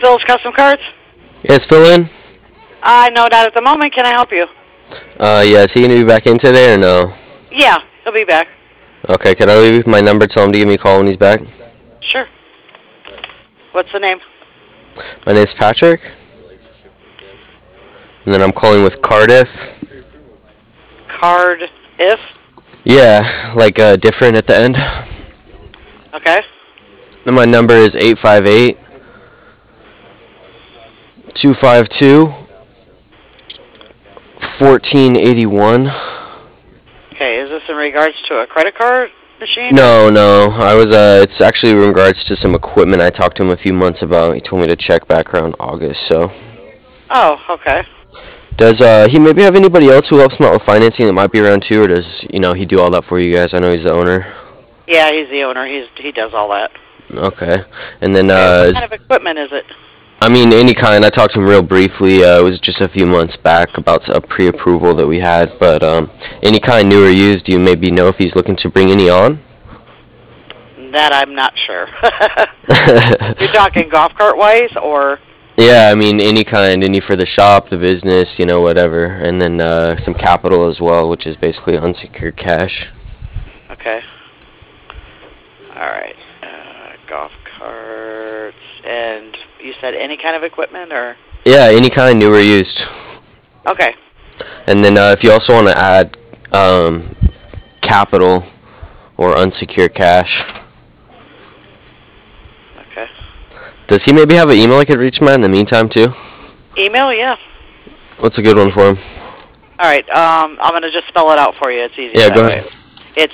Phil's Custom Cards? Yes, fill in. No, not at the moment. Can I help you? Yeah, is he gonna be back in today or no? Yeah, he'll be back. Okay, can I leave my number? Tell him to give me a call when he's back. Sure. What's the name? My name's Patrick. And then I'm calling with Cardiff. Card if? Yeah, like different at the end. Okay. And my number is 858 252 1481. Okay, is this in regards to a credit card machine? No. It's actually in regards to some equipment I talked to him a few months about. He told me to check back around August, so. Oh, okay. Does he maybe have anybody else who helps him out with financing that might be around too, or does he do all that for you guys? I know he's the owner. Yeah, he's the owner. He does all that. Okay, and then Okay, what kind of equipment is it? I mean any kind. I talked to him real briefly. It was just a few months back about a pre-approval that we had, but any kind, new or used. Do you maybe know if he's looking to bring any on? That I'm not sure. You're talking golf cart wise, or? Yeah, I mean any kind, any for the shop, the business, whatever, and then some capital as well, which is basically unsecured cash. Okay. All right. Golf carts, and you said any kind of equipment, or? Yeah, any kind, new or used. Okay. And then if you also want to add capital or unsecured cash. Okay. Does he maybe have an email I could reach him at in the meantime too? Email, yeah. What's a good one for him? All right. I'm gonna just spell it out for you. It's easy. Yeah, go ahead. It's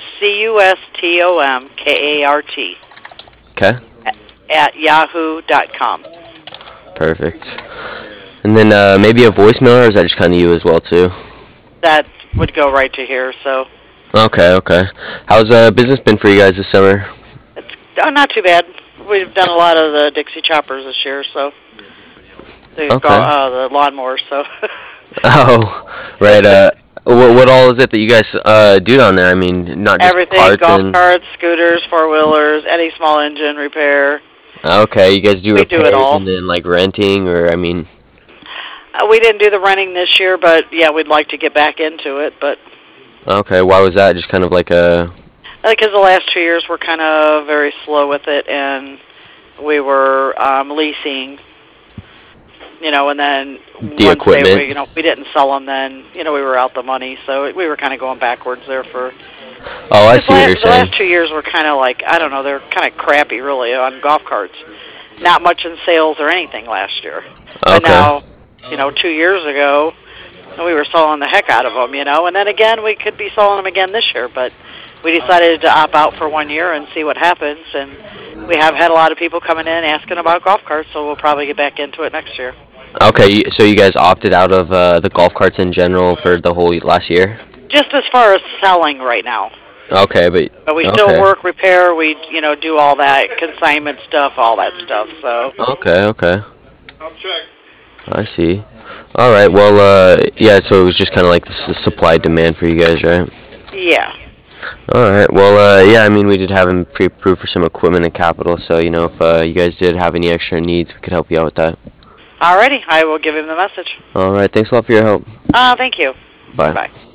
CUSTOMKART. Okay. At yahoo.com. Perfect. And then maybe a voicemail, or is that just kind of you as well too? That would go right to here. So. Okay. How's business been for you guys this summer? It's not too bad. We've done a lot of the Dixie choppers this year, so. The lawnmowers, so. Oh, right. What all is it that you guys do down there? I mean, not just everything, parts golf carts, scooters, four-wheelers, any small engine repair. Okay, you guys do repairs do it all. And then like renting, or I mean. We didn't do the renting this year, but yeah, we'd like to get back into it. But. Okay, why was that? Just kind of like a. Because the last 2 years were kind of very slow with it, and we were leasing. And then the equipment. We didn't sell them. Then we were out the money, so we were kind of going backwards there for. Oh, I see what you're saying. The last 2 years were kind of like, I don't know, they're kind of crappy really on golf carts. Not much in sales or anything last year. Okay. But now, 2 years ago, we were selling the heck out of them, and then again we could be selling them again this year, but we decided to opt out for 1 year and see what happens, and we have had a lot of people coming in asking about golf carts, so we'll probably get back into it next year. Okay, so you guys opted out of the golf carts in general for the whole last year? Just as far as selling right now. Okay, but we still work, repair, we do all that, consignment stuff, all that stuff, so. Okay. I'll check. I see. All right, well, yeah, so it was just kind of like the supply demand for you guys, right? Yeah. All right, well, yeah, I mean, we did have him pre-approved for some equipment and capital, so, if you guys did have any extra needs, we could help you out with that. Alrighty, I will give him the message. All right, thanks a lot for your help. Thank you. Bye. Bye.